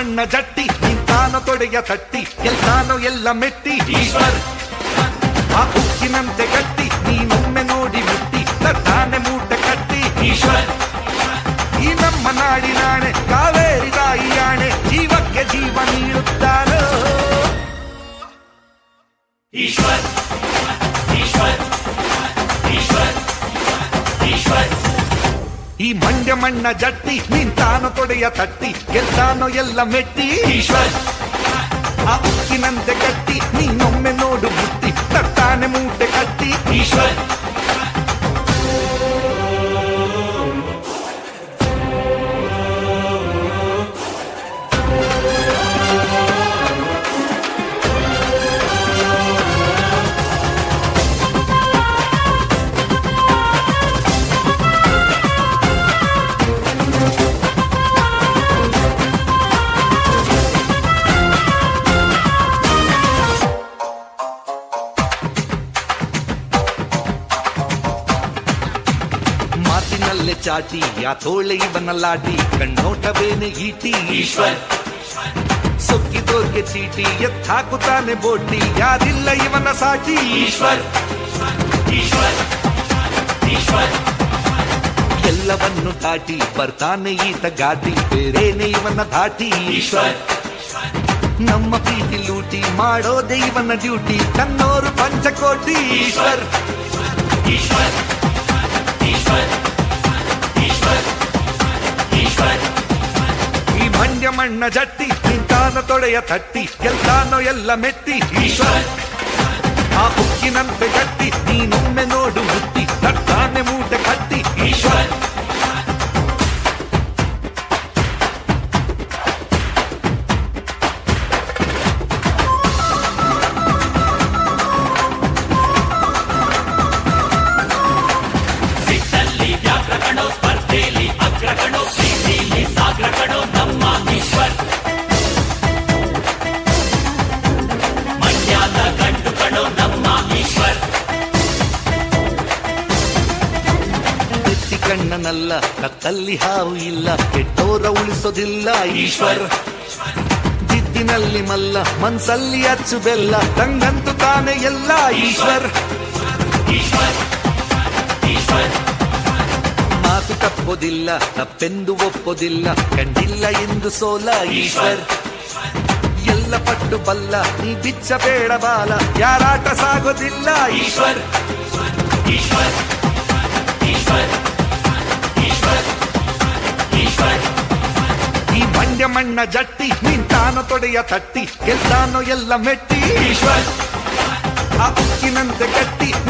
ಮಣ್ಣ ಜಟ್ಟಿ ನಿಂತಾನೋ ತೊಡೆಯ ತಟ್ಟಿ ಗೆಲ್ತಾನೋ ಎಲ್ಲ ಮೆಟ್ಟಿ ಈಶ್ವರ್ ಆ ಉಕ್ಕಿನಂತೆ ಗಟ್ಟಿ ನೀನೊಮ್ಮೆ ನೋಡಿ ಮುಟ್ಟಿ ತಟ್ಟಾನೆ ಮೂಟೆ ಕಟ್ಟಿ ಈಶ್ವರ್ ಈ ನಮ್ಮ ನಾಡಿನಾಣೆ ಕಾವೇರಿ ತಾಯಿಯಾಣೆ ಜೀವಕ್ಕೆ ಜೀವ ನೀಡುತ್ತಾನೋ ಈಶ್ವರ್ ಈಶ್ವರ್ ಈಶ್ವರ್ ಈಶ್ವರ್ ಈ ಮಂಡ್ಯ ಮಣ್ಣ ಜಟ್ಟಿ ನಿಂತಾನೋ ತೊಡೆಯ ತಟ್ಟಿ ಗೆಲ್ತಾನೋ ಎಲ್ಲ ಮೆಟ್ಟಿ ಈಶ್ವರ್ ಆ ಉಕ್ಕಿನಂತೆ ಗಟ್ಟಿ ನೀನೊಮ್ಮೆ ನೋಡು ಮುಟ್ಟಿ ತಟ್ಟಾನೆ ಮೂಟೆ ಕಟ್ಟಿ ಈಶ್ವರ್ ಮಾತಿನಲ್ಲೇ ಚಾಟಿ ಯಾ ತೋಳೆ ಇವನ ಲಾಟಿ ಕಣ್ಣೋಟವೇನೆ ಈಟಿ ಈಶ್ವರ್ ಸೊಕ್ಕಿದೋರ್ಗೆ ಚೀಟಿ ಎತ್ತಾಕುತ್ತಾನೆ ಬೋಟಿ ಯಾರಿಲ್ಲ ಇವನ ಸಾಟಿ ಈಶ್ವರ್ ಈಶ್ವರ್ ಈಶ್ವರ್ ಎಲ್ಲವನ್ನು ದಾಟಿ ಬರ್ತಾನೆ ಈತ ಗಾಟಿ ಬೇರೇನೆ ಇವನ ಧಾಟಿ ಈಶ್ವರ್ ನಮ್ಮ ಪ್ರೀತಿ ಲೂಟಿ ಮಾಡೋದೇ ಇವನ ಡ್ಯೂಟಿ ತನ್ನೋರು ಪಂಚಕೋಟಿ ಈಶ್ವರ್ ಈಶ್ವರ್ ಈಶ್ವರ್ ಈಶ್ವರ್ ಈಶ್ವರ್ ಈ ಮಂಡ್ಯ ಮಣ್ಣ ಜಟ್ಟಿ ನಿಂತಾನೋ ತೊಡೆಯ ತಟ್ಟಿ ಗೆಲ್ತಾನೋ ಎಲ್ಲ ಮೆಟ್ಟಿ ಈಶ್ವರ್ ಆ ಉಕ್ಕಿನಂತೆ ಗಟ್ಟಿ ನೀನೊಮ್ಮೆ ನೋಡು ಮುಟ್ಟಿ ತಟ್ಟಾನೆ ಮೂಟೆ ಕಟ್ಟಿ ಈಶ್ವರ್ ಕಣ್ಣನಲ್ಲ ಕತ್ತಲ್ಲಿ ಹಾವು ಇಲ್ಲ ಕೆಟ್ಟೋರ ಉಳಿಸೋದಿಲ್ಲ ಈಶ್ವರ್ ಜಿದ್ದಿನಲ್ಲಿ ಮಲ್ಲ ಮನ್ಸಲ್ಲಿ ಅಚ್ಚು ಬೆಲ್ಲ ತಂಗಂತು ತಾನೆ ಎಲ್ಲ ಈಶ್ವರ್ ಈಶ್ವರ್ ಈಶ್ವರ್ ಮಾತು ತಪ್ಪೋದಿಲ್ಲ ತಪ್ಪೆಂದು ಒಪ್ಪೋದಿಲ್ಲ ಕಂಡಿಲ್ಲ ಎಂದು ಸೋಲ ಈಶ್ವರ್ ಎಲ್ಲ ಪಟ್ಟು ಬಲ್ಲ ನೀ ಬಿಚ್ಚಬೇಡ ಬಾಲ ಯಾರಾಟ ಸಾಗೋದಿಲ್ಲ ಈಶ್ವರ್ ಈಶ್ವರ್ ಈಶ್ವರ್ ಈ ಮಂಡ್ಯ ಮಣ್ಣ ಜಟ್ಟಿ ನಿಂತಾನೋ ತೊಡೆಯ ತಟ್ಟಿ ಗೆಲ್ತಾನೋ ಎಲ್ಲ ಮೆಟ್ಟಿ ಈಶ್ವರ್ ಆ ಉಕ್ಕಿನಂತೆ ಗಟ್ಟಿ